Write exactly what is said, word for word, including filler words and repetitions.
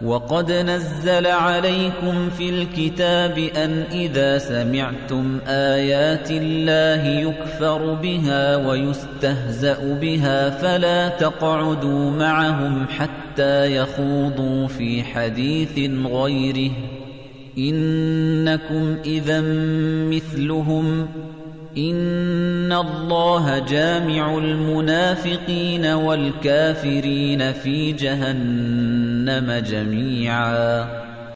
وَقَدْ نَزَّلَ عَلَيْكُمْ فِي الْكِتَابِ أَنْ إِذَا سَمِعْتُمْ آيَاتِ اللَّهِ يُكْفَرُ بِهَا وَيُسْتَهْزَأُ بِهَا فَلَا تَقْعُدُوا مَعَهُمْ حَتَّى يَخُوضُوا فِي حَدِيثٍ غَيْرِهِ إِنَّكُمْ إِذًا مِثْلُهُمْ إِنَّ اللَّهَ جَامِعُ الْمُنَافِقِينَ وَالْكَافِرِينَ فِي جَهَنَّمَ جَمِيعًا